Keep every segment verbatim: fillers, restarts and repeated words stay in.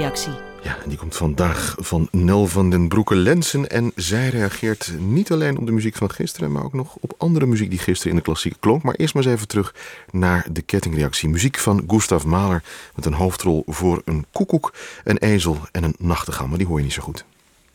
kettingreactie. Ja, en die komt vandaag van Nel van den Broeke-Lensen. En zij reageert niet alleen op de muziek van gisteren, maar ook nog op andere muziek die gisteren in de klassieke klonk. Maar eerst maar eens even terug naar de kettingreactie. Muziek van Gustav Mahler met een hoofdrol voor een koekoek, een ezel en een nachtegaal. Maar die hoor je niet zo goed.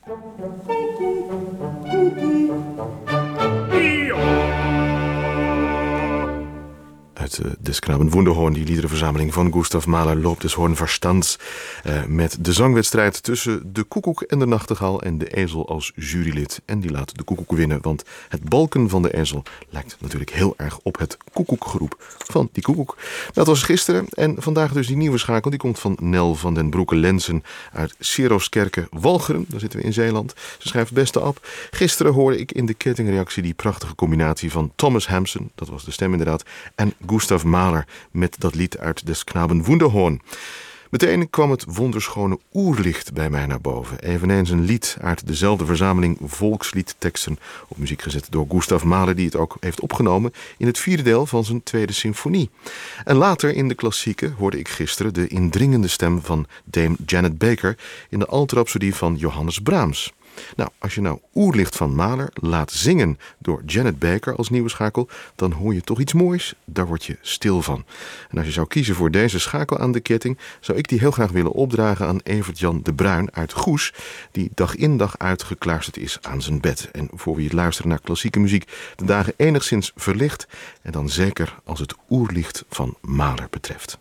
Uit uh, Des Knaben Wunderhorn, die liederenverzameling van Gustav Mahler, loopt des Horn Verstands. Uh, met de zangwedstrijd tussen de koekoek en de nachtegaal en de ezel als jurylid. En die laat de koekoek winnen, want het balken van de ezel lijkt natuurlijk heel erg op het koekoekgeroep van die koekoek. Dat was gisteren en vandaag dus die nieuwe schakel. Die komt van Nel van den Broeke-Lensen uit Seroskerke, Walcheren. Daar zitten we in Zeeland. Ze schrijft beste ab. Gisteren hoorde ik in de kettingreactie die prachtige combinatie van Thomas Hampson, dat was de stem inderdaad, en Gustav Mahler met dat lied uit Des Knaben Wunderhorn. Meteen kwam het wonderschone Oerlicht bij mij naar boven. Eveneens een lied uit dezelfde verzameling volksliedteksten, op muziek gezet door Gustav Mahler, die het ook heeft opgenomen in het vierde deel van zijn tweede symfonie. En later in de klassieken hoorde ik gisteren de indringende stem van dame Janet Baker in de altrapsodie van Johannes Brahms. Nou, als je nou Oerlicht van Mahler laat zingen door Janet Baker als nieuwe schakel, dan hoor je toch iets moois, daar word je stil van. En als je zou kiezen voor deze schakel aan de ketting, zou ik die heel graag willen opdragen aan Evert-Jan de Bruin uit Goes, die dag in dag uit gekluisterd is aan zijn bed. En voor wie het luisteren naar klassieke muziek de dagen enigszins verlicht, en dan zeker als het Oerlicht van Mahler betreft.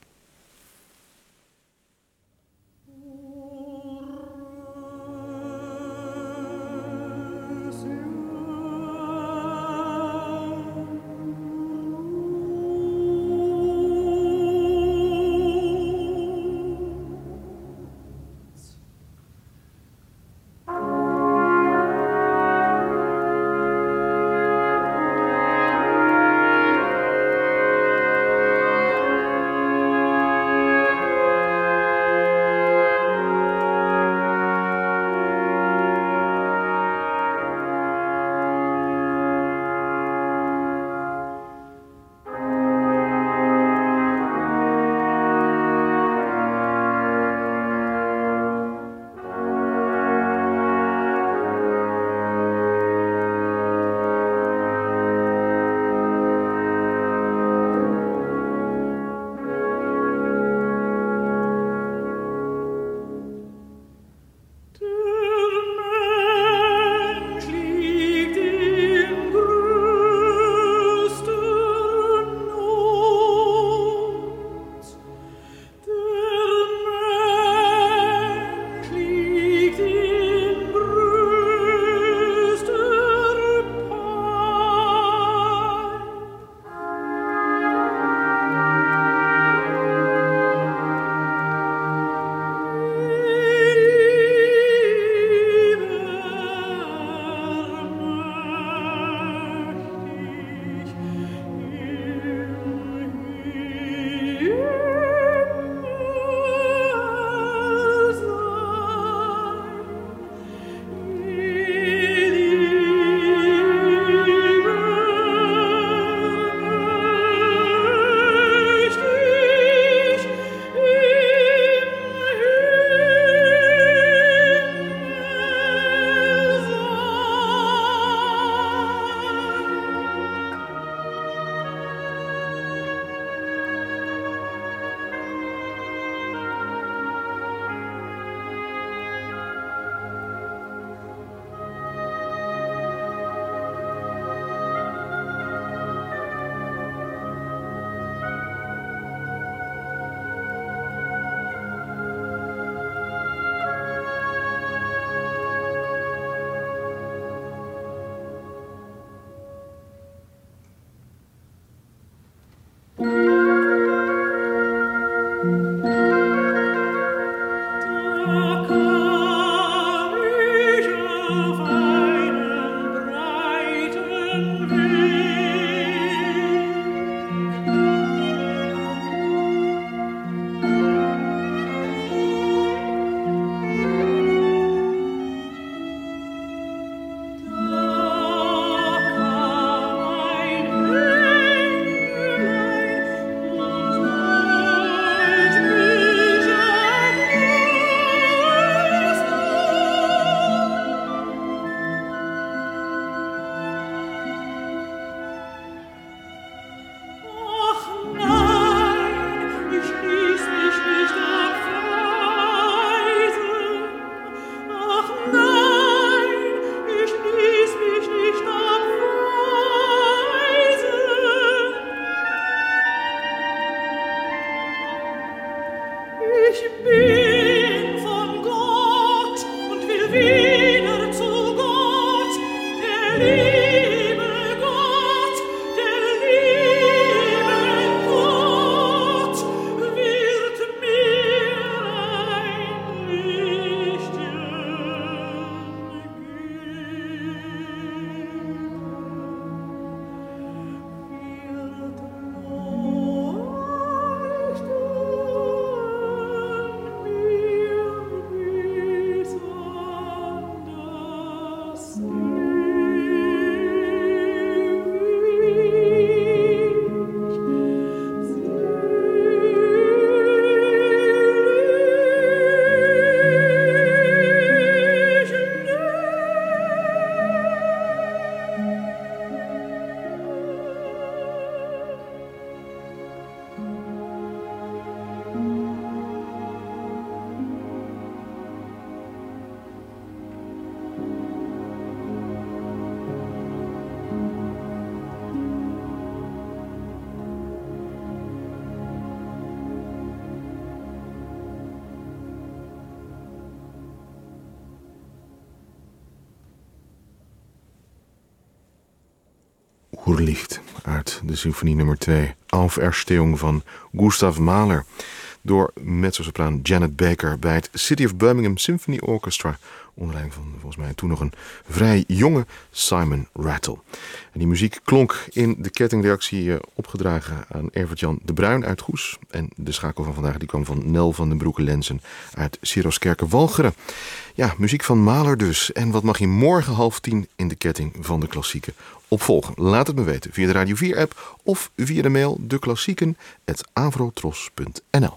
Urlicht uit de symfonie nummer twee, Auferstehung van Gustav Mahler, door mezzosopraan Janet Baker bij het City of Birmingham Symphony Orchestra, onder leiding van volgens mij toen nog een vrij jonge Simon Rattle. En die muziek klonk in de kettingreactie opgedragen aan Evert-Jan de Bruin uit Goes. En de schakel van vandaag die kwam van Nel van den Broeke-Lensen uit Siroskerke-Walcheren. Ja, muziek van Mahler dus. En wat mag je morgen half tien in de ketting van de klassieken opvolgen? Laat het me weten via de Radio vier app of via de mail deklassieken apenstaartje avrotros punt n l.